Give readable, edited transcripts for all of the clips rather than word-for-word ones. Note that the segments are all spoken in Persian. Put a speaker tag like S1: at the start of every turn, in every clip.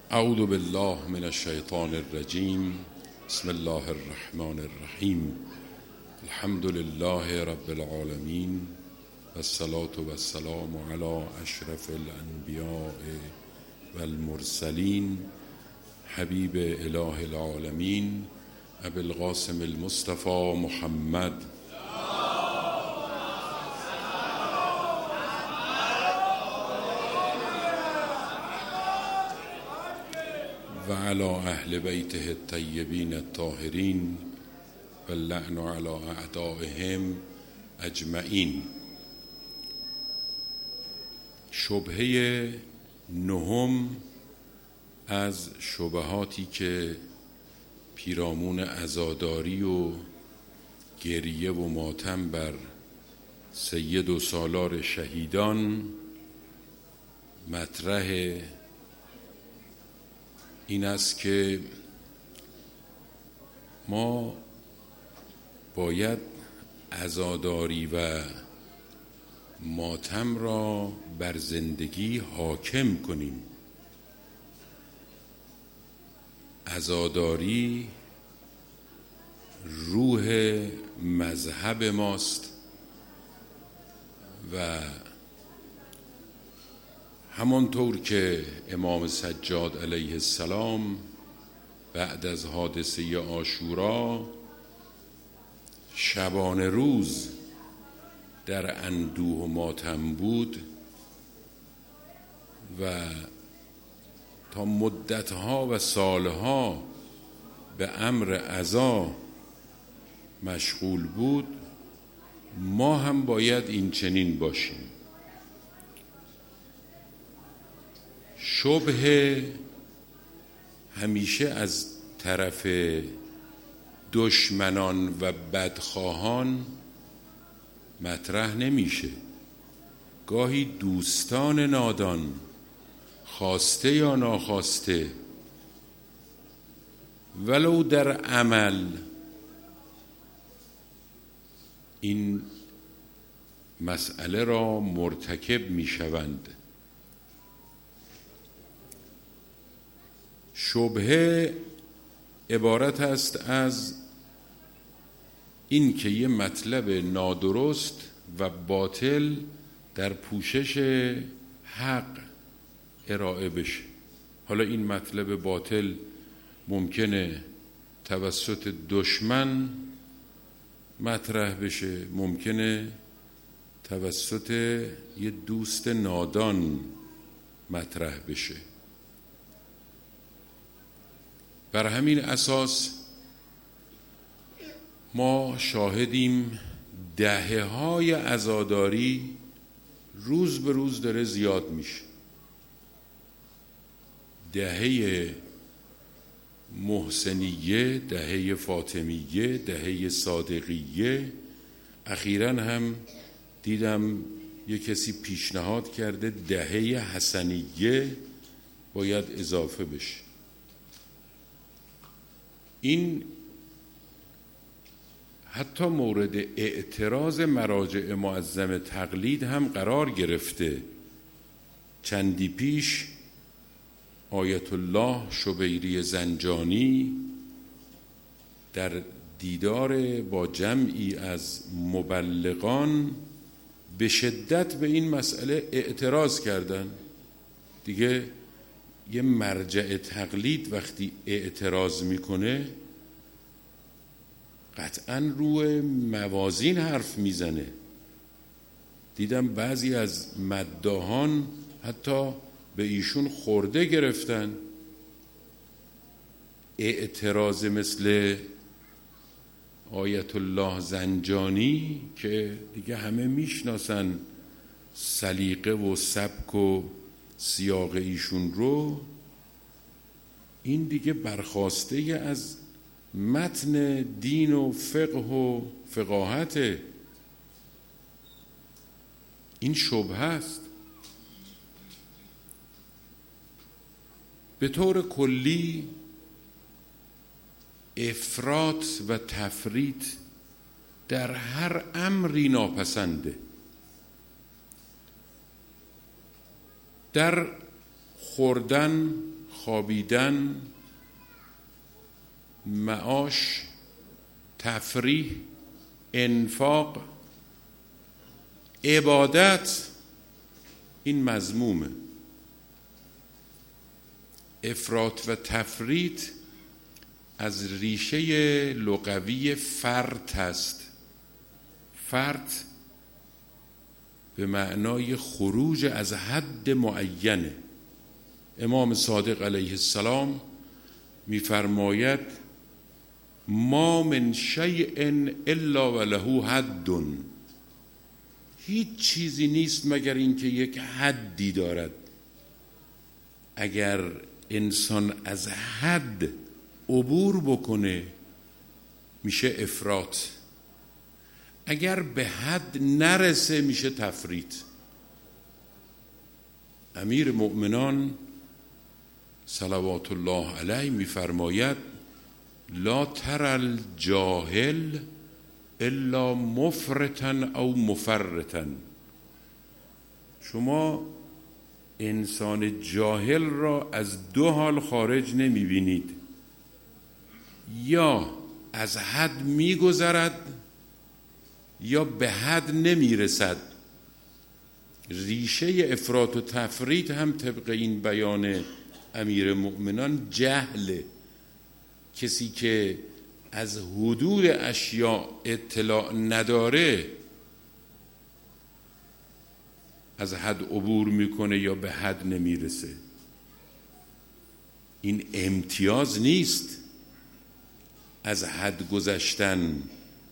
S1: اعوذ بالله من الشیطان الرجیم. بسم الله الرحمن الرحیم. الحمد لله رب العالمین و الصلاة و السلام علی اشرف الانبیاء و المرسلین حبیب اله العالمین ابی القاسم المصطفى محمد و علی اهل بیته الطیبین الطاهرین و اللعن علی اعدائهم اجمعین. شبهه نهم از شبهاتی که پیرامون عزاداری و گریه و ماتم بر سید و سالار شهیدان مطرح این است که ما باید عزاداری و ماتم را بر زندگی حاکم کنیم. عزاداری روح مذهب ماست و همانطور که امام سجاد علیه السلام بعد از حادثه عاشورا شبانه روز در اندوه و ماتم بود و تا مدتها و سالها به امر عزا مشغول بود، ما هم باید این چنین باشیم. شبه همیشه از طرف دشمنان و بدخواهان مطرح نمیشه. گاهی دوستان نادان، خواسته یا ناخواسته، ولو در عمل، این مسئله را مرتکب میشوند. شبهه عبارت است از این که یه مطلب نادرست و باطل در پوشش حق ارائه بشه. حالا این مطلب باطل ممکنه توسط دشمن مطرح بشه، ممکنه توسط یه دوست نادان مطرح بشه. بر همین اساس ما شاهدیم دهه‌های عزاداری روز به روز داره زیاد میشه. دهه محسنیه، دهه فاطمیه، دهه صادقیه. اخیراً هم دیدم یه کسی پیشنهاد کرده دهه حسنیه باید اضافه بشه. این حتی مورد اعتراض مراجع معظم تقلید هم قرار گرفته. چندی پیش آیت الله شبیری زنجانی در دیدار با جمعی از مبلغان به شدت به این مسئله اعتراض کردند. دیگه یه مرجع تقلید وقتی اعتراض میکنه قطعاً روی موازین حرف میزنه. دیدم بعضی از مداحان حتی به ایشون خورده گرفتن. اعتراض مثل آیت الله زنجانی که دیگه همه میشناسن سلیقه و سبک و سیاق ایشون رو، این دیگه برخواسته از متن دین و فقه و فقاهت. این شبهه است. به طور کلی افراط و تفریط در هر امری ناپسنده. در خوردن، خوابیدن، معاش، تفریح، انفاق، عبادت، این مذمومه. افراط و تفریط از ریشه لغوی فرط است. فرط به معنای خروج از حد معینه. امام صادق علیه السلام می‌فرماید ما من شیء الا وله حد، هیچ چیزی نیست مگر اینکه یک حدی دارد. اگر انسان از حد عبور بکنه میشه افراط، اگر به حد نرسه میشه تفریط. امیر مؤمنان صلوات الله علیه میفرماید لا تر الجاهل الا مفرطا او مفرطا. شما انسان جاهل را از دو حال خارج نمی بینید، یا از حد می گذرد یا به حد نمی رسد. ریشه افراط و تفریط هم طبق این بیان امیر مؤمنان جهله. کسی که از حدود اشیاء اطلاع نداره از حد عبور میکنه یا به حد نمیرسه. این امتیاز نیست از حد گذشتن.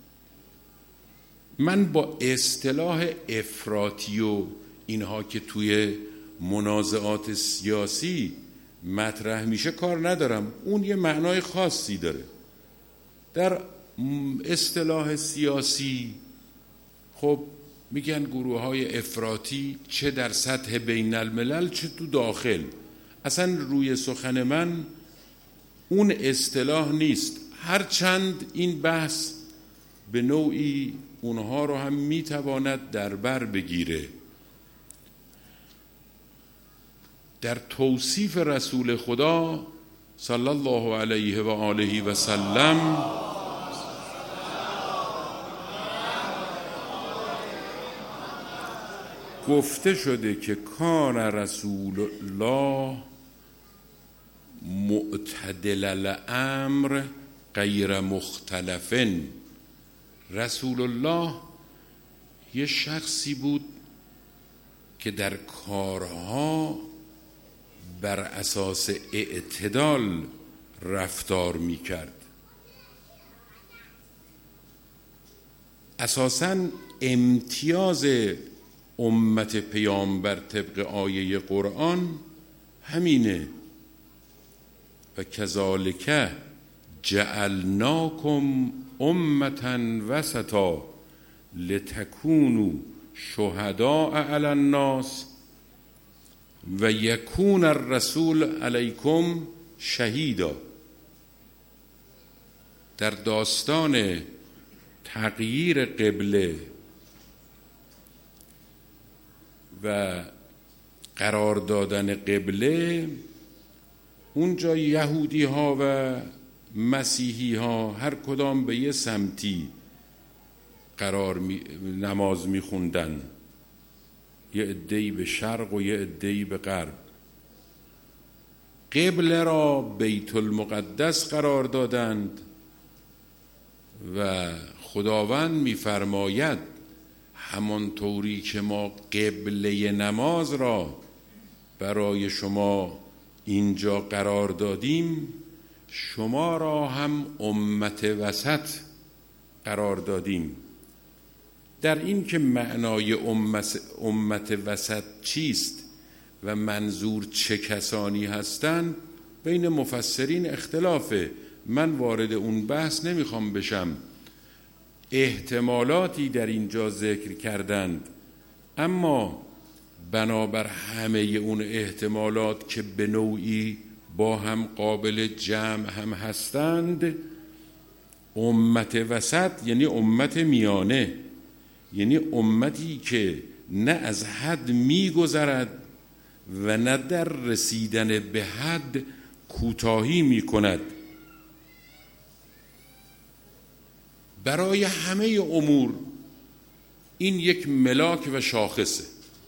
S1: من با اصطلاح افراطی و اینها که توی منازعات سیاسی مطرح میشه کار ندارم، اون یه معنای خاصی داره. در اصطلاح سیاسی خب میگن گروه های افراطی، چه در سطح بین الملل چه تو داخل. اصلا روی سخن من اون اصطلاح نیست، هرچند این بحث به نوعی اونها رو هم میتواند در بر بگیره. در توصیف رسول خدا صلی الله علیه و آله و سلم گفته شده که کان رسول الله معتدل الامر غیر مختلفن. رسول الله یه شخصی بود که در کارها بر اساس اعتدال رفتار میکرد. اساساً امتیاز امت پیامبر طبق آیه قرآن همینه. و کذالک جعلناکم امة وسطا لتکونوا شهداء علی الناس و یکون الرسول علیکم شهیدا. در داستان تغییر قبله و قرار دادن قبله، اونجا یهودی ها و مسیحی ها هر کدام به یه سمتی نماز میخوندن، یه عده‌ای به شرق و یه عده‌ای به غرب. قبله را بیت المقدس قرار دادند و خداوند میفرماید همانطوری که ما قبله نماز را برای شما اینجا قرار دادیم، شما را هم امت وسط قرار دادیم. در این که معنای امت وسط چیست و منظور چه کسانی هستند بین مفسرین اختلافه. من وارد اون بحث نمیخوام بشم. احتمالاتی در اینجا ذکر کردند، اما بنابر همه اون احتمالات که به نوعی با هم قابل جمع هم هستند، امت وسط یعنی امت میانه، یعنی امتی که نه از حد میگذرد و نه در رسیدن به حد کوتاهی می کند برای همه امور. این یک ملاک و شاخصه.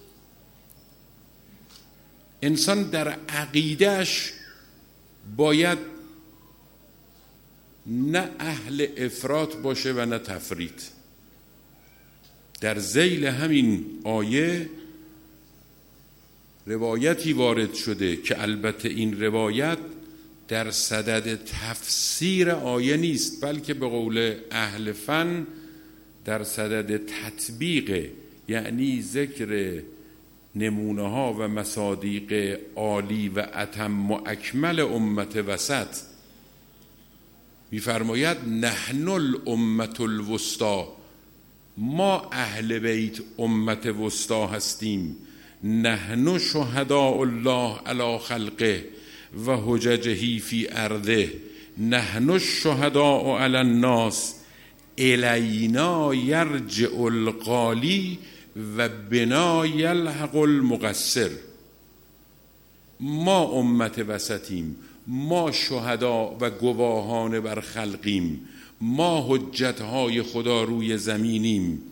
S1: انسان در عقیدهش باید نه اهل افراط باشه و نه تفریط. در ذیل همین آیه روایتی وارد شده که البته این روایت در صدد تفسیر آیه نیست، بلکه به قول اهل فن در صدد تطبیق، یعنی ذکر نمونه ها و مصادیق عالی و اتم و اکمل امت وسط. می‌فرماید نحن الامة الوسطی، ما اهل بیت امت وسطی هستیم. نحن شهداء الله علی خلقه و حججه فی ارضه، نحن الشهداء علی الناس، الینا یرجع القالی و بنا یلحق المقصر. ما امت وسطیم، ما شهدا و گواهان بر خلقیم، ما حجتهای خدا روی زمینیم.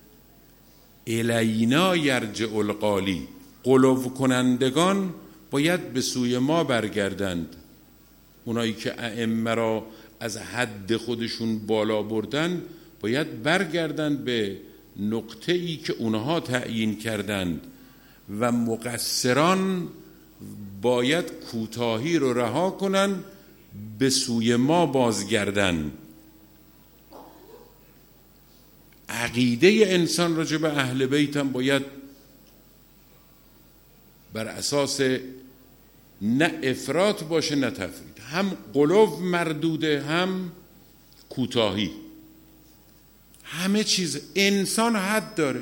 S1: الینا یرجع القالی، غلو کنندگان باید به سوی ما برگردند. اونایی که ائمه را از حد خودشون بالا بردن باید برگردند به نقطه‌ای که اونها تعیین کردند و مقصران باید کوتاهی رو رها کنن، به سوی ما بازگردن. عقیده انسان راجع به اهل بیت هم باید بر اساس نه افراط باشه نه تفرید، هم غلو مردوده هم کوتاهی. همه چیز انسان حد داره.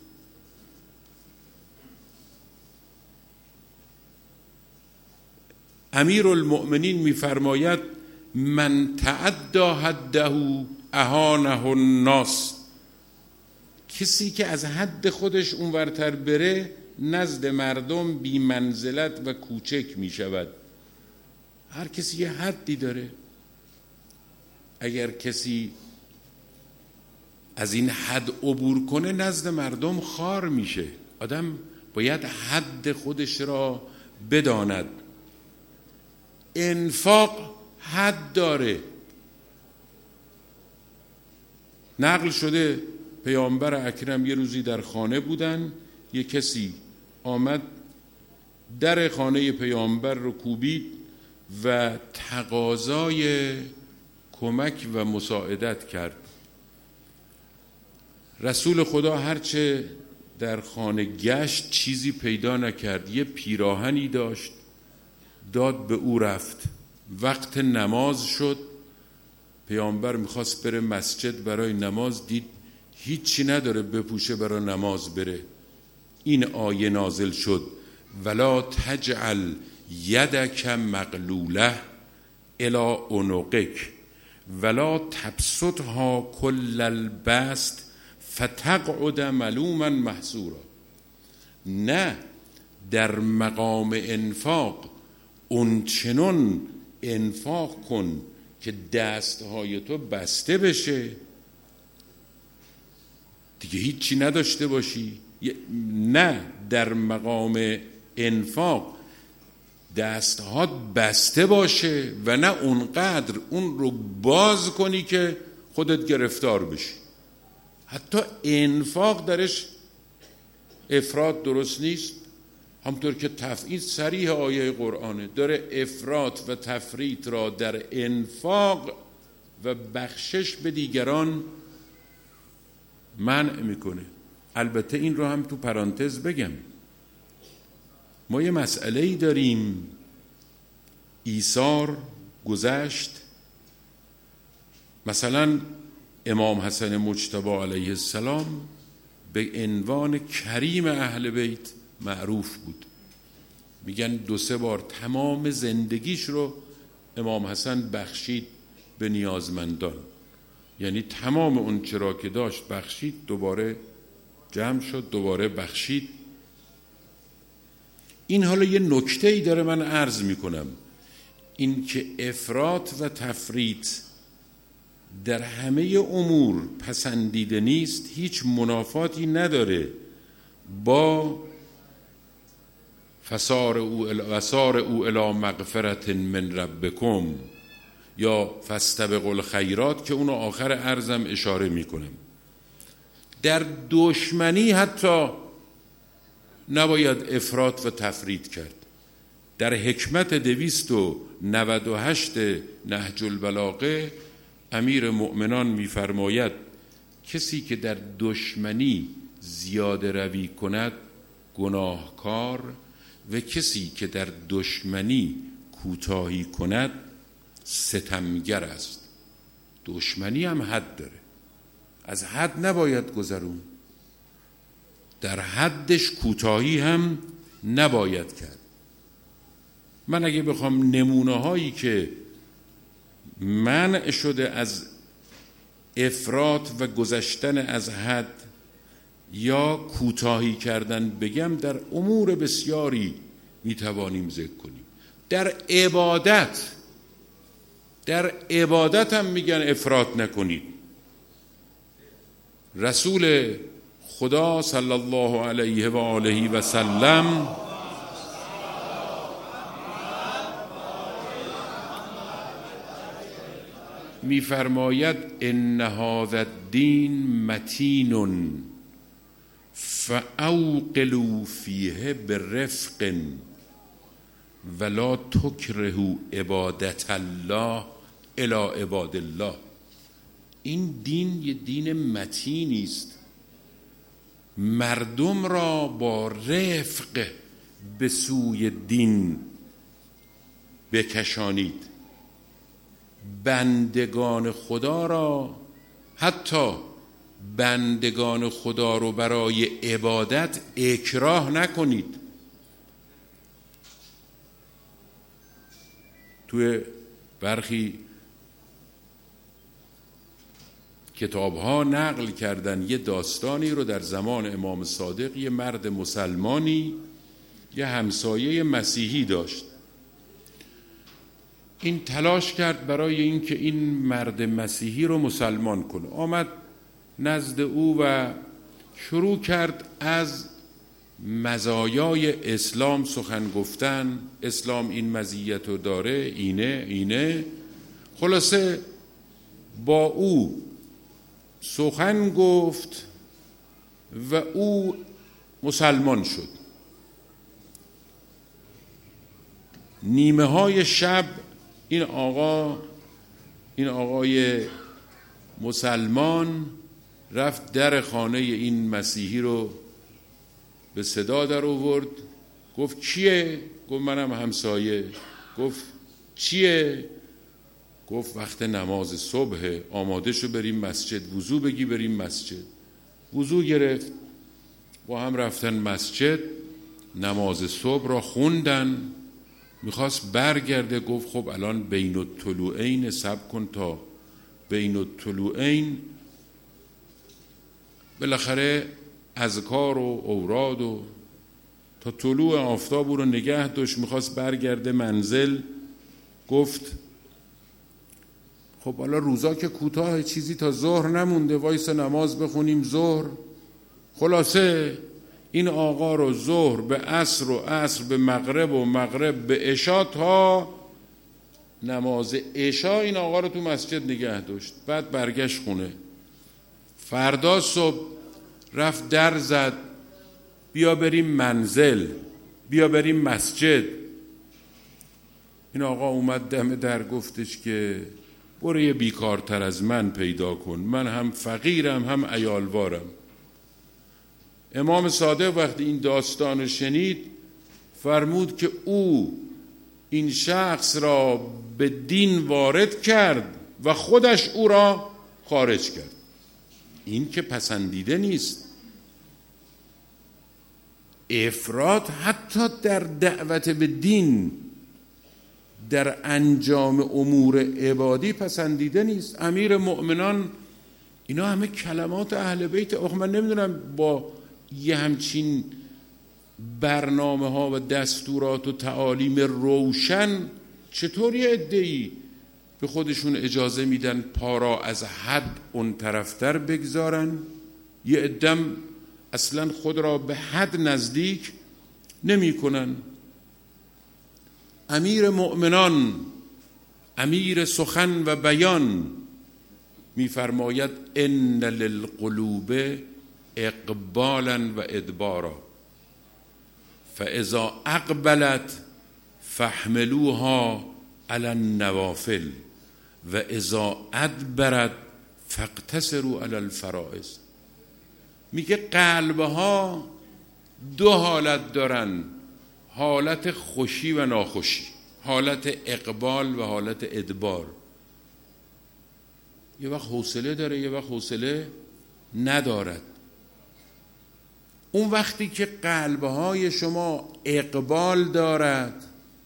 S1: امیرالمؤمنین می‌فرماید من تعدی حده اهانه الناس، کسی که از حد خودش اونورتر بره نزد مردم بی منزلت و کوچک می شود. هر کسی یه حدی داره. اگر کسی از این حد عبور کنه نزد مردم خوار میشه. آدم باید حد خودش را بداند. انفاق حد داره. نقل شده پیامبر اکرم یه روزی در خانه بودن، یه کسی آمد در خانه پیامبر رو کوبید و تقاضای کمک و مساعدت کرد. رسول خدا هرچه در خانه گشت چیزی پیدا نکرد. یه پیراهنی داشت، داد به او رفت. وقت نماز شد، پیامبر میخواست بره مسجد برای نماز، دید هیچی نداره بپوشه برای نماز بره. این آیه نازل شد ولا تجعل یدک مغلوله الی عنقک ولا تبسطها کل البسط فتقعد ملوما محسورا. نه، در مقام انفاق اون چنون انفاق کن که دستهای تو بسته بشه، دیگه هیچی نداشته باشی. نه، در مقام انفاق دستهات بسته باشه و نه اونقدر اون رو باز کنی که خودت گرفتار بشی. حتی انفاق درش افراط درست نیست. همطور که تفعیل صریح آیه قرآنه داره افراط و تفریط را در انفاق و بخشش به دیگران منع میکنه. البته این رو هم تو پرانتز بگم، ما یه مسئله‌ای داریم، ایثار، گذشت. مثلا امام حسن مجتبی علیه السلام به عنوان کریم اهل بیت معروف بود. میگن 2-3 بار تمام زندگیش رو امام حسن بخشید به نیازمندان، یعنی تمام اون چرا که داشت بخشید، دوباره جمع شد، دوباره بخشید. این حالا یه نکته‌ای داره من عرض میکنم. این که افراط و تفریط در همه امور پسندیده نیست هیچ منافاتی نداره با وسار او الی مغفرت من ربکم یا فاستبقوا الخیرات که اونو آخر عرضم اشاره میکنم. در دشمنی حتی نباید افراط و تفریط کرد. در حکمت 298 نهج البلاغه امیر مؤمنان میفرماید کسی که در دشمنی زیاده روی کند گناهکار و کسی که در دشمنی کوتاهی کند ستمگر است. دشمنی هم حد داره، از حد نباید گذرون، در حدش کوتاهی هم نباید کرد. من اگه بخوام نمونه هایی که منع شده از افراط و گذشتن از حد یا کوتاهی کردن بگم، در امور بسیاری میتوانیم ذکر کنیم. در عبادت هم میگن افراط نکنید. رسول خدا صلی الله علیه و آله و سلم میفرماید ان هذا الدین متین فاوقلوا فیه برفق ولا تکرهوا عبادت الله الی عباد الله. این دین یه دین متینی است، مردم را با رفق به سوی دین بکشانید، بندگان خدا را، حتی بندگان خدا رو برای عبادت اکراه نکنید. توی برخی کتاب ها نقل کردن یه داستانی رو در زمان امام صادق. یه مرد مسلمانی یه همسایه مسیحی داشت. این تلاش کرد برای اینکه این مرد مسیحی رو مسلمان کنه. آمد نزد او و شروع کرد از مزایای اسلام سخن گفتن. اسلام این مزیت رو داره، اینه. خلاصه با او سخن گفت و او مسلمان شد. نیمه های شب این آقای مسلمان رفت در خانه این مسیحی رو به صدا در آورد. گفت کیه؟ گفت منم همسایه. گفت چیه؟ گفت وقت نماز صبح، آماده شو بریم مسجد، وضو بگی بریم مسجد. وضو گرفت، با هم رفتن مسجد، نماز صبح را خوندن. میخواست برگرده، گفت خب الان بین الطلوعین صبر کن تا بین الطلوعین. بالاخره اذکار و اوراد و تا طلوع آفتاب رو نگه داشت. میخواست برگرده منزل. گفت خب حالا روزا که کوتاه، چیزی تا ظهر نمونده، وایس نماز بخونیم ظهر. خلاصه این آقا رو ظهر به عصر و عصر به مغرب و مغرب به عشا، تا نماز عشا این آقا رو تو مسجد نگه داشت. بعد برگشت خونه. فردا صبح رفت در زد، بیا بریم منزل، بیا بریم مسجد. این آقا اومد دم در، گفتش که برو یه بیکارتر از من پیدا کن، من هم فقیرم هم عیالوارم. امام صادق وقتی این داستان شنید فرمود که او این شخص را به دین وارد کرد و خودش او را خارج کرد. این که پسندیده نیست. افراط حتی در دعوت به دین، در انجام امور عبادی پسندیده نیست. امیر مؤمنان، اینا همه کلمات اهل بیت. من نمیدونم با یه همچین برنامه ها و دستورات و تعالیم روشن چطور یه عده‌ای به خودشون اجازه میدن پا را از حد اون طرفتر بگذارن، یه عدم اصلا خود را به حد نزدیک نمی کنن. امیر مؤمنان، امیر سخن و بیان میفرماید ان للقلوب اقبالا و ادبارا فاذا اقبلت فاحملوها علی النوافل و اذا ادبرت فاقتصروا علی الفرائض. میگه قلبها دو حالت دارن، حالت خوشی و ناخوشی، حالت اقبال و حالت ادبار. یه وقت حوصله داره، یه وقت حوصله ندارد. اون وقتی که قلبهای شما اقبال دارد،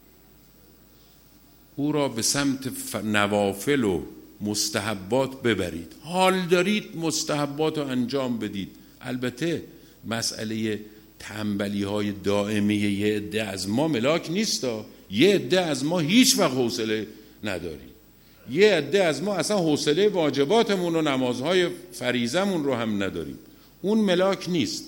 S1: او را به سمت نوافل و مستحبات ببرید. حال دارید مستحبات رو انجام بدید. البته مسئله تنبلی های دائمی یه عده از ما ملاک نیستا. یه عده از ما هیچ وقت حوصله نداریم. یه عده از ما اصلا حوصله واجباتمون و نمازهای فریضمون رو هم نداریم. اون ملاک نیست.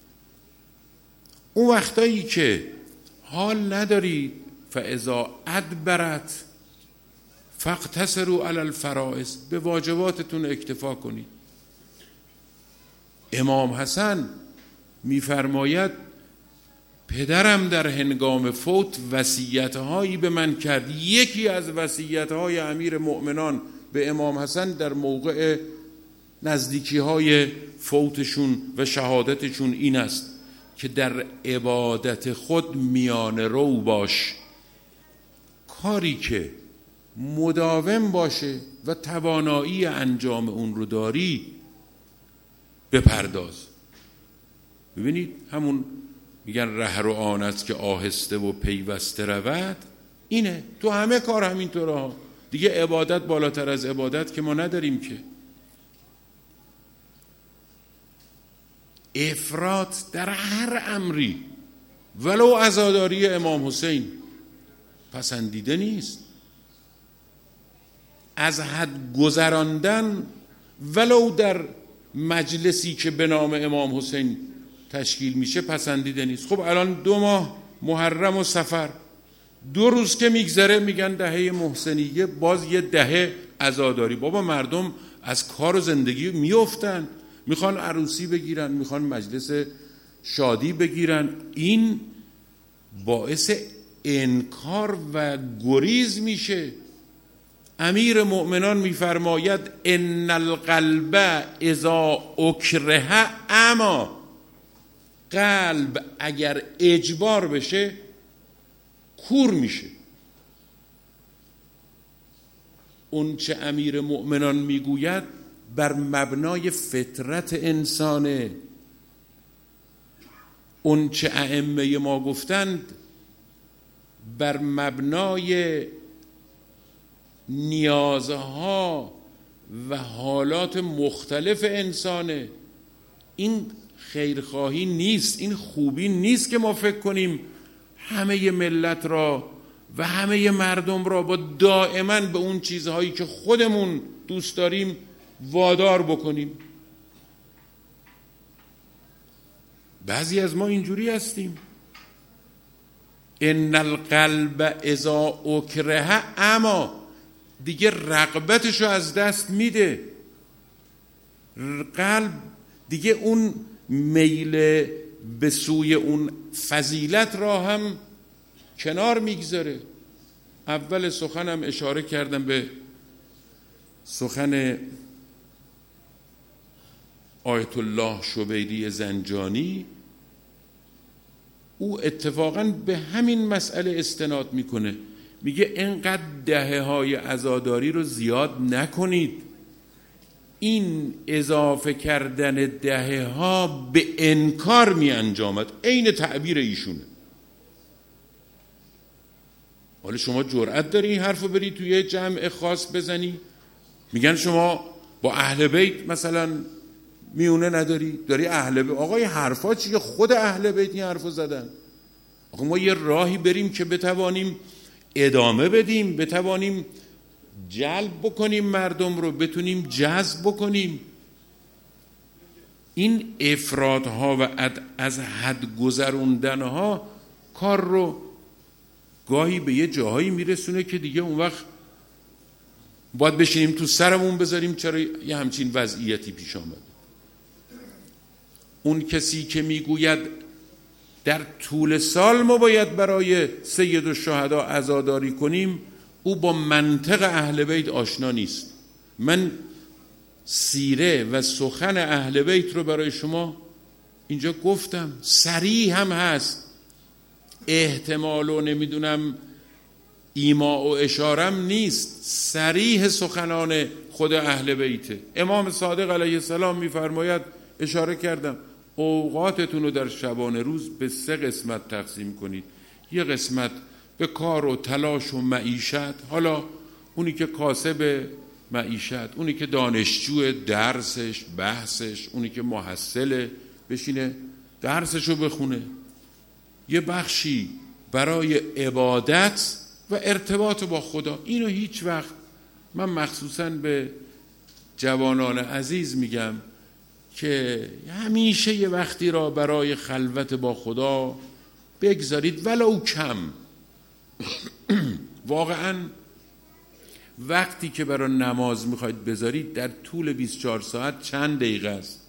S1: اون وقتایی که حال ندارید فاذا ادبرت فاقتصروا علی الفرائض، به واجباتتون اکتفا کنید. امام حسن میفرماید پدرم در هنگام فوت وصیت‌هایی به من کرد. یکی از وصیت‌های امیر مؤمنان به امام حسن در موقع نزدیکی‌های فوتشون و شهادتشون این است که در عبادت خود میانه رو باش. کاری که مداوم باشه و توانایی انجام اون رو داری بپرداز. ببینید همون میگن ره رو آن است که آهسته و پیوسته رود، اینه تو همه کار همینطوره ها دیگه. عبادت بالاتر از عبادت که ما نداریم که. افراط در هر امری ولو عزاداری امام حسین پسندیده نیست. از حد گذراندن ولو در مجلسی که به نام امام حسین تشکیل میشه پسندیده نیست. خب الان 2 ماه محرم و صفر، 2 روز که میگذره میگن دهه محسنیه، باز یه دهه عزاداری. بابا مردم از کار و زندگی میافتن، میخوان عروسی بگیرن، میخوان مجلس شادی بگیرن. این باعث انکار و گریز میشه. امیر مؤمنان میفرماید ان القلب اذا اکره اما، قلب اگر اجبار بشه کور میشه. اون چه امیر مؤمنان میگوید بر مبنای فطرت انسانه. اون چه ائمه ما گفتند بر مبنای نیازها و حالات مختلف انسانه. این خیرخواهی نیست، این خوبی نیست که ما فکر کنیم همه ملت را و همه مردم را با دائما به اون چیزهایی که خودمون دوست داریم وادار بکنیم. بعضی از ما اینجوری هستیم. ان القلب اذا اکره اما، دیگه رغبتشو از دست میده. قلب دیگه اون میل به سوی اون فضیلت را هم کنار میگذاره. اول سخنم اشاره کردم به سخن آیت الله شبیری زنجانی. او اتفاقاً به همین مسئله استناد میکنه. میگه اینقدر دهه‌های عزاداری رو زیاد نکنید. این اضافه کردن دهه‌ها به انکار می انجامد. عین تعبیر ایشونه. حالا شما جرأت داری این حرفو بری توی جمع خاص بزنی؟ میگن شما با اهل بیت مثلا میونه نداری؟ داری اهل بیت. آقا این حرفا چیه؟ خود اهل بیت این حرفو زدن. آقا ما یه راهی بریم که بتوانیم ادامه بدیم، بتوانیم جلب بکنیم مردم رو، بتونیم جذب بکنیم. این افراط‌ها و از حد گذروندن‌ها کار رو گاهی به یه جاهایی میرسونه که دیگه اون وقت باید بشینیم تو سرمون بذاریم چرا یه همچین وضعیتی پیش آمده. اون کسی که میگوید در طول سال ما باید برای سید الشهدا عزاداری کنیم، او با منطق اهل بیت آشنا نیست. من سیره و سخن اهل بیت رو برای شما اینجا گفتم، صریح هم هست، احتمال و نمیدونم ایما و اشارم نیست، صریح سخنان خود اهل بیته. امام صادق علیه السلام میفرماید، اشاره کردم، اوقاتتون رو در شبانه روز به 3 قسمت تقسیم کنید. یه قسمت به کار و تلاش و معیشت، حالا اونی که کاسب معیشت، اونی که دانشجو درسش بحثش، اونی که محصله بشینه درسشو بخونه. یه بخشی برای عبادت و ارتباط با خدا. اینو هیچ وقت، من مخصوصاً به جوانان عزیز میگم که همیشه یه وقتی را برای خلوت با خدا بگذارید، ولو کم. واقعاً وقتی که برای نماز میخواید بذارید در طول 24 ساعت چند دقیقه است؟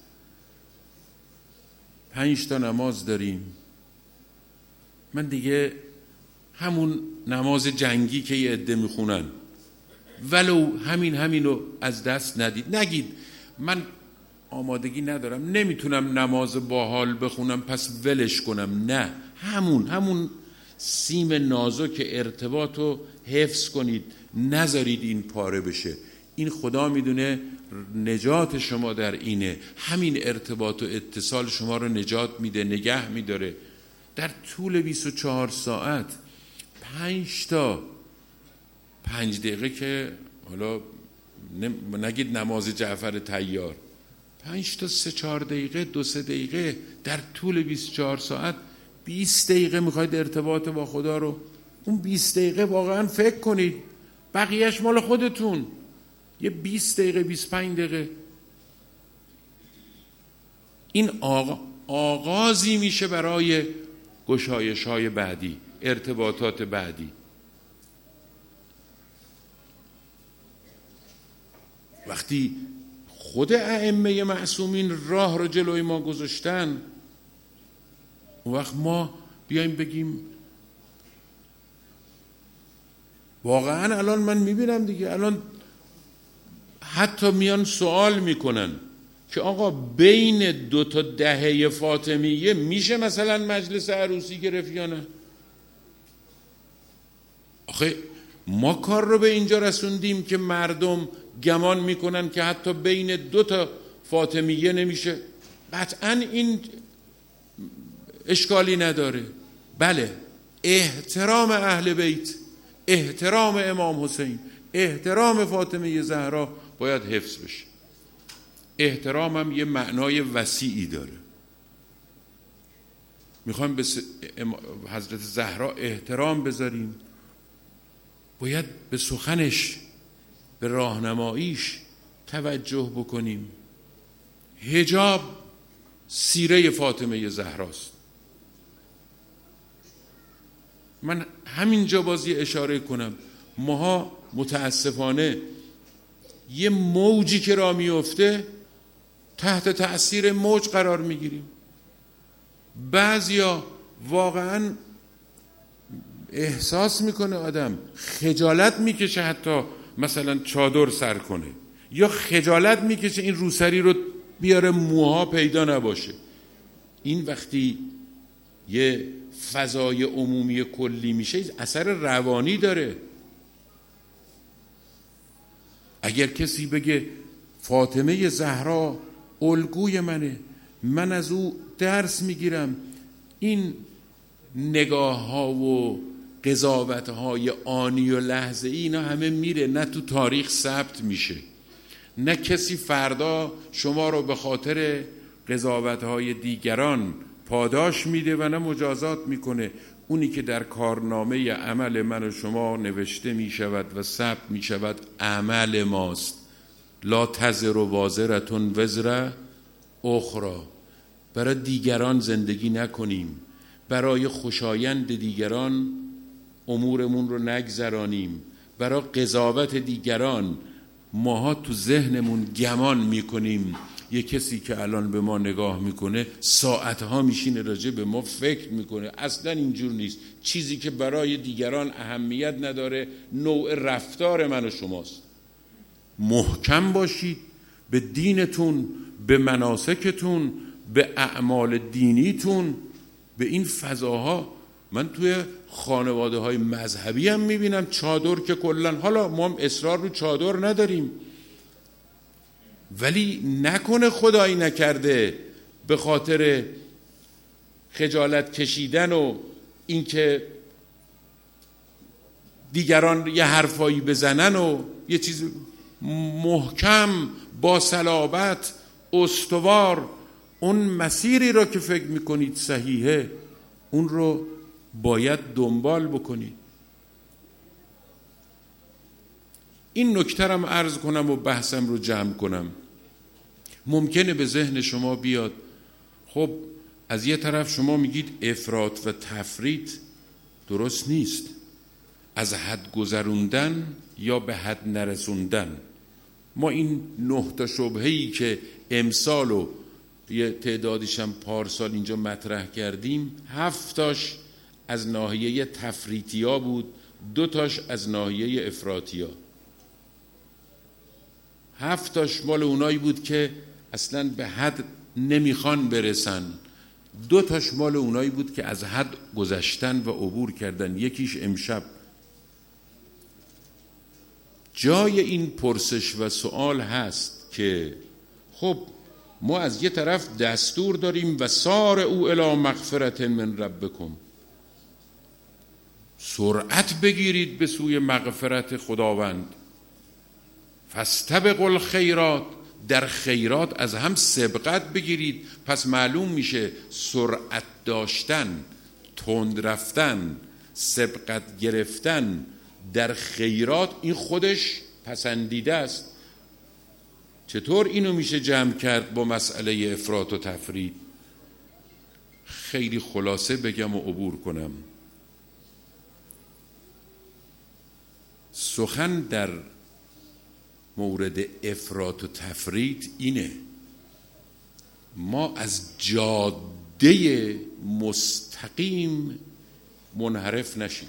S1: 5 تا نماز داریم. من دیگه همون نماز جنگی که یه عده میخونن، ولو همینو از دست ندید. نگید من آمادگی ندارم، نمیتونم نماز باحال بخونم پس ولش کنم. نه، همون سیم نازک ارتباط رو حفظ کنید، نذارید این پاره بشه. این خدا میدونه نجات شما در اینه. همین ارتباط و اتصال شما رو نجات میده، نگه میداره. در طول 24 ساعت 5 تا 5 دقیقه که حالا نگید نماز جعفر طیار، 5 تا 3-4 دقیقه 2-3 دقیقه در طول 24 ساعت 20 دقیقه میخواید ارتباط با خدا رو، اون 20 دقیقه واقعا فکر کنید، بقیهش مال خودتون. یه 20 دقیقه 25 دقیقه این آغازی میشه برای گشایش‌های بعدی، ارتباطات بعدی. وقتی خود ائمه معصومین راه رو جلوی ما گذاشتن، اون وقت ما بیایم بگیم واقعا الان من میبینم دیگه، الان حتی میان سوال میکنن که آقا بین 2 تا دهه فاطمیه میشه مثلا مجلس عروسی گرفت یا نه؟ آخه ما کار رو به اینجا رسوندیم که مردم گمان میکنن که حتی بین 2 تا فاطمیه نمیشه. قطعا این اشکالی نداره. بله، احترام اهل بیت، احترام امام حسین، احترام فاطمه زهرا باید حفظ بشه. احترامم یه معنای وسیعی داره. میخوایم به حضرت زهرا احترام بذاریم، باید به سخنش، به راهنماییش توجه بکنیم. حجاب سیره فاطمه زهراست. من همینجا بازی اشاره کنم، ماها متاسفانه یه موجی که را میفته تحت تأثیر موج قرار میگیریم. بعضیا واقعا احساس میکنه آدم، خجالت میکشه حتی مثلا چادر سر کنه، یا خجالت میکشه این روسری رو بیاره موها پیدا نباشه. این وقتی یه فضای عمومی کلی میشه اثر روانی داره. اگر کسی بگه فاطمه زهرا الگوی منه، من از او درس میگیرم، این نگاه ها و قضاوت های آنی و لحظه ای اینا همه میره، نه تو تاریخ ثبت میشه، نه کسی فردا شما رو به خاطر قضاوت های دیگران پاداش میده و نه مجازات میکنه. اونی که در کارنامه عمل من و شما نوشته می شود و ثبت می شود عمل ماست. لا تزر وازرة وزر اخری. برای دیگران زندگی نکنیم، برای خوشایند دیگران امورمون رو نگذرانیم، برای قضاوت دیگران ماها تو ذهنمون گمان میکنیم یه کسی که الان به ما نگاه میکنه ساعتها میشینه راجع به ما فکر میکنه. اصلا اینجور نیست. چیزی که برای دیگران اهمیت نداره نوع رفتار من و شماست. محکم باشید به دینتون، به مناسکتون، به اعمال دینیتون، به این فضاها. من توی خانواده های مذهبی هم میبینم چادر که کلن، حالا ما هم اصرار رو چادر نداریم، ولی نکنه خدایی نکرده به خاطر خجالت کشیدن و اینکه دیگران یه حرفایی بزنن و یه چیز محکم با صلابت استوار اون مسیری را که فکر میکنید صحیحه اون رو باید دنبال بکنید. این نکته رو عرض کنم و بحثم رو جمع کنم. ممکنه به ذهن شما بیاد خب از یه طرف شما میگید افراط و تفریط درست نیست، از حد گذروندن یا به حد نرسوندن. ما این 9 تا شبهه‌ای که امسال و یه تعدادیش هم پارسال اینجا مطرح کردیم، 7 تاش از ناحیه تفریطیا بود، 2 تاش از ناحیه افراطیا. 7 تاش مال اونایی بود که اصلاً به حد نمیخوان برسن، 2 تاش مال اونایی بود که از حد گذشتن و عبور کردن. یکیش امشب. جای این پرسش و سوال هست که خب ما از یه طرف دستور داریم و سار او الی مغفرت من ربکم، سرعت بگیرید به سوی مغفرت خداوند، فاستبقوا الخیرات، در خیرات از هم سبقت بگیرید. پس معلوم میشه سرعت داشتن، تند رفتن، سبقت گرفتن در خیرات این خودش پسندیده است. چطور اینو میشه جمع کرد با مسئله افراط و تفریط؟ خیلی خلاصه بگم و عبور کنم. سخن در مورد افراط و تفریط اینه ما از جاده مستقیم منحرف نشیم.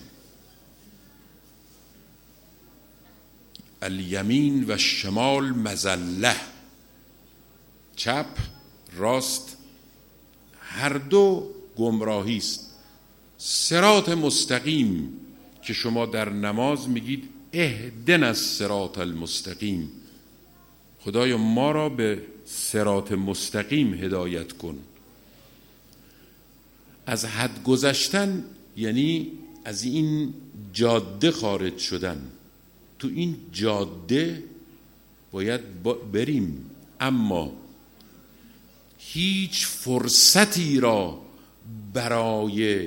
S1: الیمین و شمال مزله، چپ راست هر دو گمراهی است. صراط مستقیم که شما در نماز میگید اهدنا الصراط المستقیم، خدایا ما را به صراط مستقیم هدایت کن. از حد گذشتن یعنی از این جاده خارج شدن. تو این جاده باید بریم، اما هیچ فرصتی را برای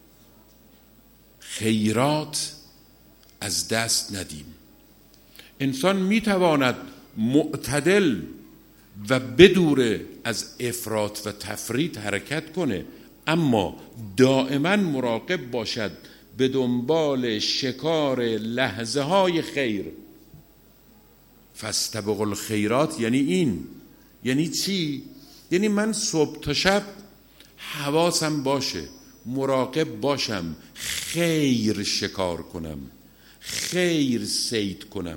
S1: خیرات از دست ندیم. انسان میتواند معتدل و بدور از افراط و تفریط حرکت کنه، اما دائما مراقب باشد به دنبال شکار لحظه های خیر. فاستبقوا الخیرات یعنی این. یعنی چی؟ یعنی من صبح تا شب حواسم باشه، مراقب باشم، خیر شکار کنم، خیر صید کنم.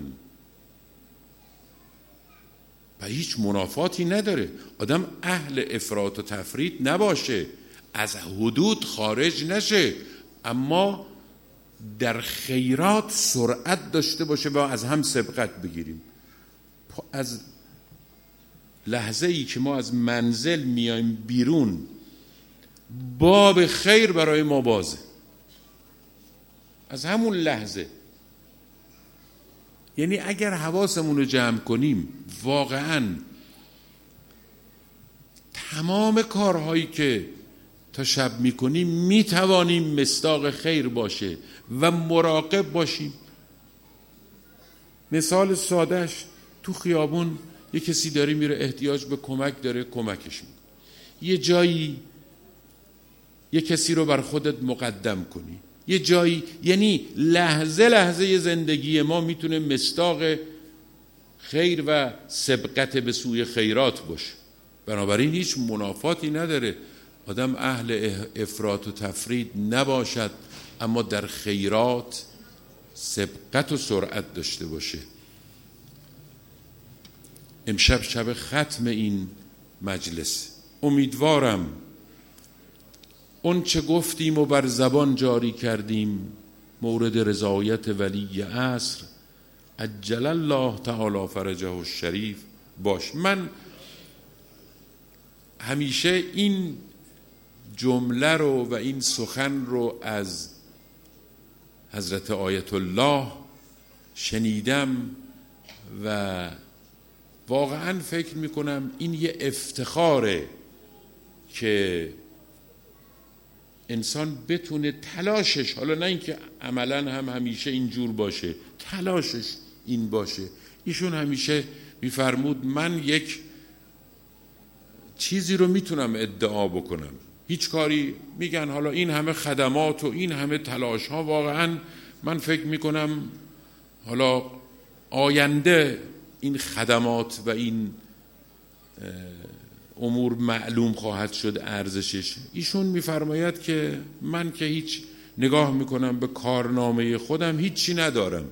S1: و هیچ منافاتی نداره آدم اهل افراط و تفریط نباشه، از حدود خارج نشه، اما در خیرات سرعت داشته باشه و از هم سبقت بگیریم. از لحظه ای که ما از منزل میایم بیرون باب خیر برای ما بازه. از همون لحظه، یعنی اگر حواسمون رو جمع کنیم واقعاً تمام کارهایی که تا شب میکنیم میتوانیم مصداق خیر باشه و مراقب باشیم. مثال سادهش، تو خیابون یه کسی داره میره احتیاج به کمک داره، کمکش میکنی. یه جایی یه کسی رو بر خودت مقدم کنی، یه جایی، یعنی لحظه لحظه زندگی ما میتونه مصداق خیر و سبقت به سوی خیرات باشه. بنابراین هیچ منافاتی نداره آدم اهل افراط و تفرید نباشد، اما در خیرات سبقت و سرعت داشته باشه. امشب شب ختم این مجلس، امیدوارم اون چه گفتیم و بر زبان جاری کردیم مورد رضایت ولی عصر عجل الله تعالی فرجه الشریف باش. من همیشه این جمله رو و این سخن رو از حضرت آیت الله شنیدم و واقعا فکر میکنم این یه افتخاره که انسان بتونه تلاشش، حالا نه اینکه عملا هم همیشه اینجور باشه، تلاشش این باشه. ایشون همیشه میفرمود من یک چیزی رو میتونم ادعا بکنم، هیچ کاری، میگن حالا این همه خدمات و این همه تلاش ها، واقعا من فکر میکنم حالا آینده این خدمات و این امور معلوم خواهد شد ارزشش. ایشون میفرماید که من که هیچ، نگاه میکنم به کارنامه خودم هیچی ندارم،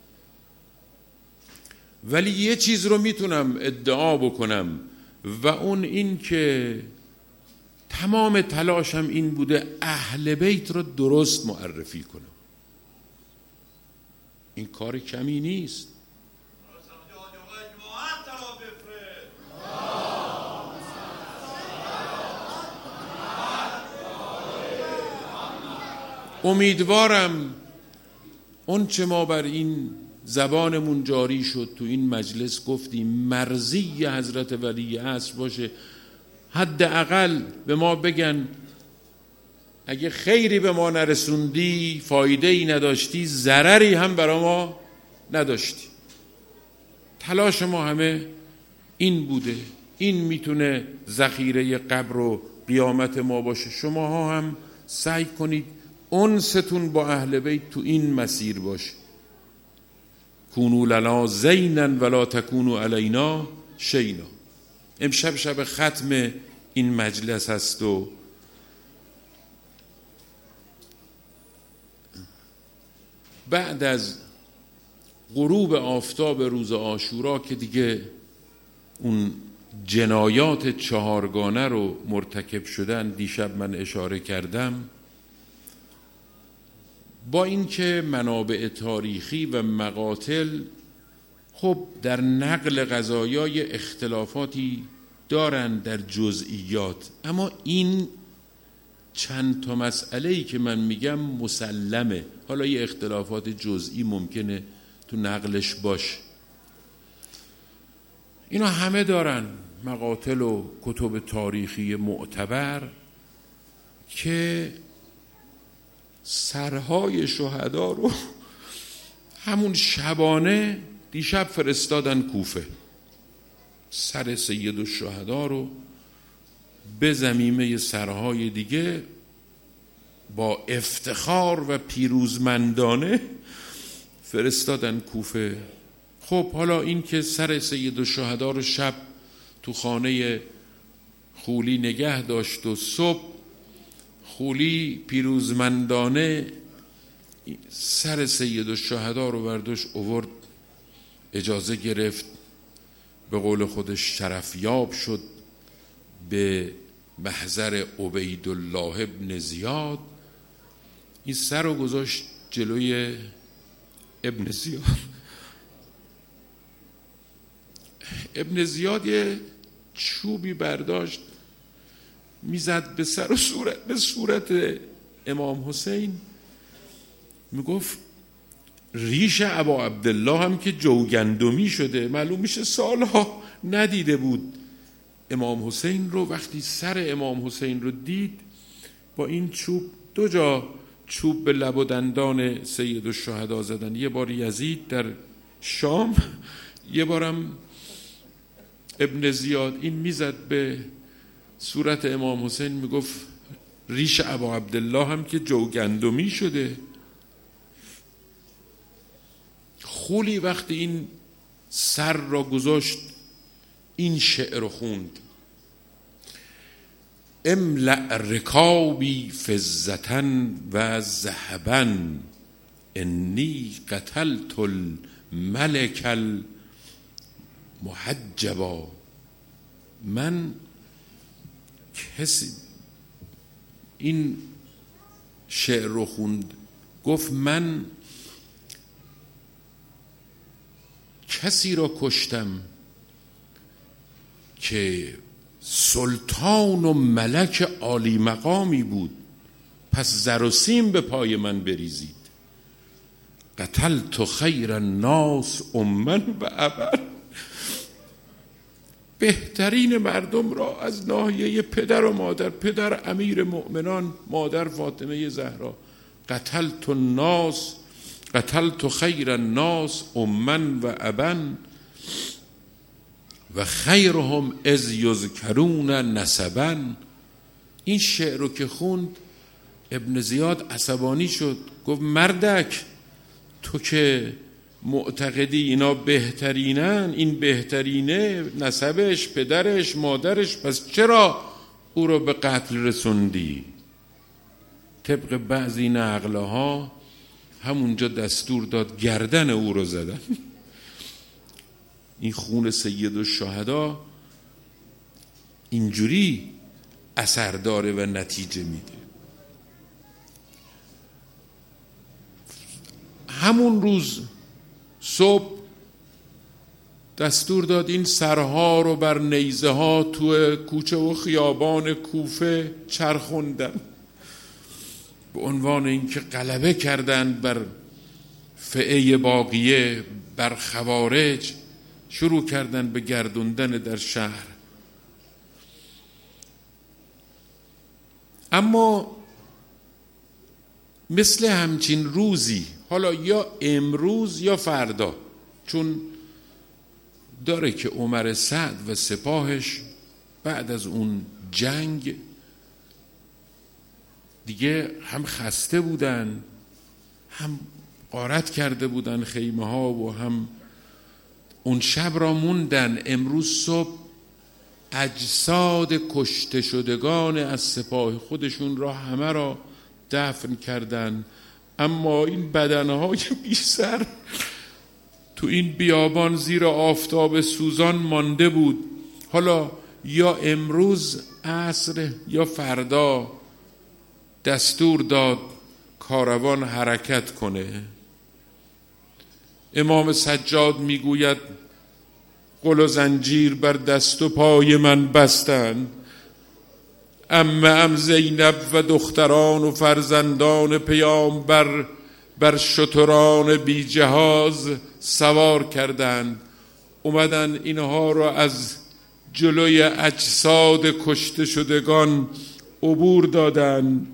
S1: ولی یه چیز رو میتونم ادعا بکنم و اون این که تمام تلاشم این بوده اهل بیت رو درست معرفی کنم. این کار کمی نیست. امیدوارم اون چه ما بر این زبانمون جاری شد تو این مجلس گفتیم مرضی حضرت ولی عصر باشه. حداقل به ما بگن اگه خیری به ما نرسوندی، فایده ای نداشتی، ضرری هم برای ما نداشتی. تلاش ما همه این بوده. این میتونه ذخیره قبر و قیامت ما باشه. شما ها هم سعی کنید انستون با اهل بیت تو این مسیر باشه. کونوا لنا زینا ولا تکونوا علینا شینا. امشب شب ختم این مجلس هست و بعد از غروب آفتاب روز عاشورا که دیگه اون جنایات چهارگانه رو مرتکب شدن، دیشب من اشاره کردم، با اینکه منابع تاریخی و مقاتل خب در نقل قضایای اختلافاتی دارن در جزئیات، اما این چند تا مسئله‌ای که من میگم مسلمه. حالا یه اختلافات جزئی ممکنه تو نقلش باشه، اینا همه دارن مقاتل و کتب تاریخی معتبر که سرهای شهدا رو همون شبانه دیشب فرستادن کوفه. سر سید الشهدا رو به ضمیمه سرهای دیگه با افتخار و پیروزمندانه فرستادن کوفه. خب حالا این که سر سید الشهدا رو شب تو خانه خولی نگه داشت و صبح خولی پیروزمندانه سر سید الشهدا رو برداشت آورد، اجازه گرفت، به قول خودش شرفیاب شد به محضر عبیدالله ابن زیاد. این سر رو گذاشت جلوی ابن زیاد. ابن زیاد یه چوبی برداشت میزد به سر و صورت، به صورت امام حسین، میگفت ریش ابا عبدالله هم که جوگندمی شده، معلوم میشه سالها ندیده بود امام حسین رو. وقتی سر امام حسین رو دید با این چوب 2 جا چوب به لب و دندان سید الشهدا زدن، یه بار یزید در شام، یه بارم ابن زیاد. این میزد به صورت امام حسین، میگفت ریش ابا عبدالله هم که جوگندمی شده. خولی وقتی این سر را گذاشت این شعر رو خوند: املأ رکابی فضة و ذهبا انی قتلت الملك المحجبا. من کسی این شعر رو خوند، گفت من کسی را کشتم که سلطان و ملک عالی مقامی بود، پس زر و سیم به پای من بریزید. قتلت خیر الناس امًا و ابا. بهترین مردم را از ناحیه پدر و مادر، پدر امیر مؤمنان، مادر فاطمه زهرا، قتلت خیر الناس امًا و ابا و خیرهم اذ یذکرون نسبا. این شعر رو که خوند ابن زیاد عصبانی شد، گفت مردک تو که معتقدی اینا بهترینن، این بهترینه نسبش، پدرش، مادرش، پس چرا او رو به قتل رسوندی؟ طبق بعضی نقلها همونجا دستور داد گردن او رو زدن. این خون سید الشهدا اینجوری اثر داره و نتیجه میده. همون روز صبح دستور داد این سرها رو بر نیزه ها تو کوچه و خیابان کوفه چرخوندن به عنوان اینکه غلبه کردن بر فئه باقیه، بر خوارج. شروع کردن به گردوندن در شهر. اما مثل همچین روزی، حالا یا امروز یا فردا، چون داره که عمر سعد و سپاهش بعد از اون جنگ دیگه هم خسته بودن، هم غارت کرده بودن خیمه ها و هم اون شب را موندن. امروز صبح اجساد کشته شدگان از سپاه خودشون را همه را دفن کردن، اما این بدنهای بی سر تو این بیابان زیر آفتاب سوزان مانده بود. حالا یا امروز عصر یا فردا دستور داد کاروان حرکت کنه. امام سجاد میگوید قل و زنجیر بر دست و پای من بستند، ام زینب و دختران و فرزندان پیامبر بر شتران بی جهاز سوار کردند. اومدن اینها را از جلوی اجساد کشته شدگان عبور دادند.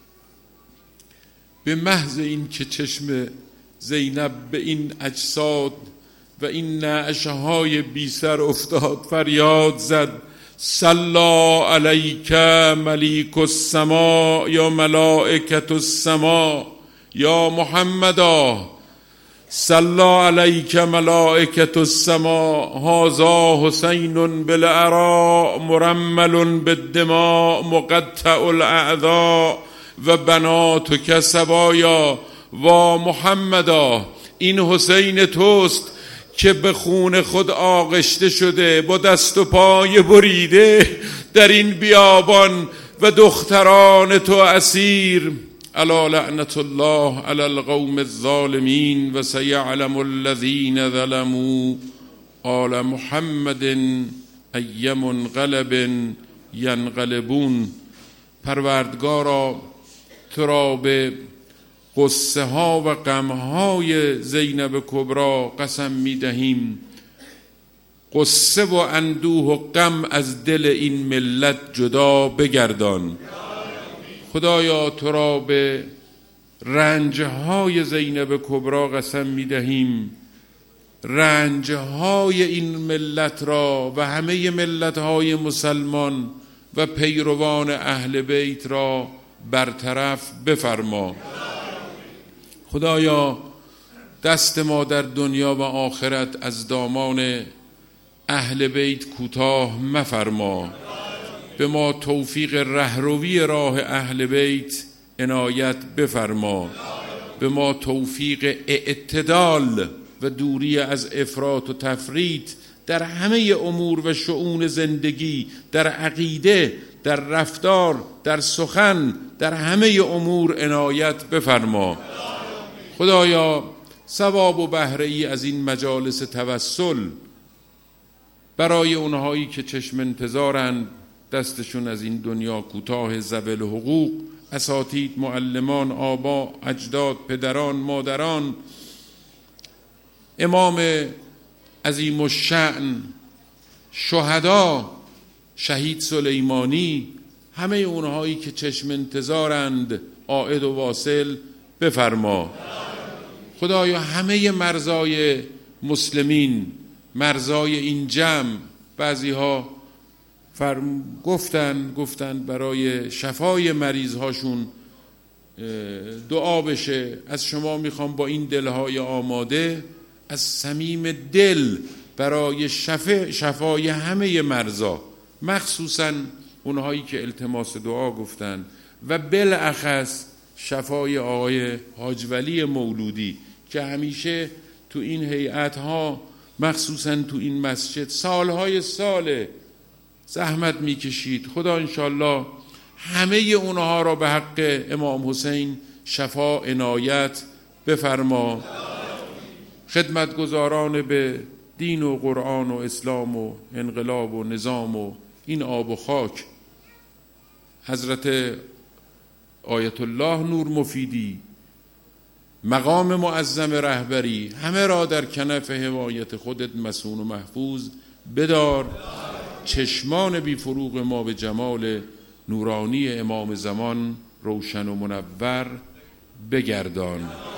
S1: به محض این که چشم زینب به این اجساد و این نعشهای بی سر افتاد، فریاد زد صلی علیک ملیک السما یا ملائکت السما یا محمدا، صلی علیک ملائکت السما، هذا حسین بالعراء مرمل بالدماء مقطع الاعضاء و بناتک سبایا و محمدا. این حسین توست که به خون خود آغشته شده، با دست و پای بریده در این بیابان و دختران تو اسیر. الا لعنت الله علی القوم الظالمین و سیعلم الذین ظلموا آل محمد ای منقلب ینقلبون. پروردگارا تو را به قصه ها و غم های زینب کبری قسم می دهیم. قصه و اندوه و غم از دل این ملت جدا بگردان. خدایا تو را به رنجهای زینب کبری قسم می‌دهیم، رنجهای این ملت را و همه ملت‌های مسلمان و پیروان اهل بیت را برطرف بفرما. خدایا دست ما در دنیا و آخرت از دامان اهل بیت کوتاه مفرما. به ما توفیق رهروی راه اهل بیت عنایت بفرما. به ما توفیق اعتدال و دوری از افراط و تفریط در همه امور و شؤون زندگی، در عقیده، در رفتار، در سخن، در همه امور عنایت بفرما. خدایا ثواب و بهره ای از این مجالس توسل برای اونهایی که چشم انتظارند، دستشون از این دنیا کوتاه، ذوی الحقوق، اساتید، معلمان، آبا، اجداد، پدران، مادران، امام عظیم الشأن، شهدا، شهید سلیمانی، همه اونهایی که چشم انتظارند عائد و واصل بفرما. خدایا همه مرزای مسلمین، مرزای این جمع، بعضی ها گفتن برای شفای مریض هاشون دعا بشه. از شما میخوام با این دلهای آماده از صمیم دل برای شفای همه مرزا، مخصوصا اونهایی که التماس دعا گفتن و بالاخص شفای آقای حاج ولی مولودی که همیشه تو این هیئت ها، مخصوصا تو این مسجد، سالهای سال زحمت میکشید. خدا انشالله همه اونها را به حق امام حسین شفا عنایت بفرما. خدمتگزاران به دین و قرآن و اسلام و انقلاب و نظام و این آب و خاک، حضرت آیت الله نور مفیدی، مقام معظم رهبری، همه را در کنف حمایت خودت مسون و محفوظ بدار. چشمان بی فروغ ما به جمال نورانی امام زمان روشن و منور بگردان.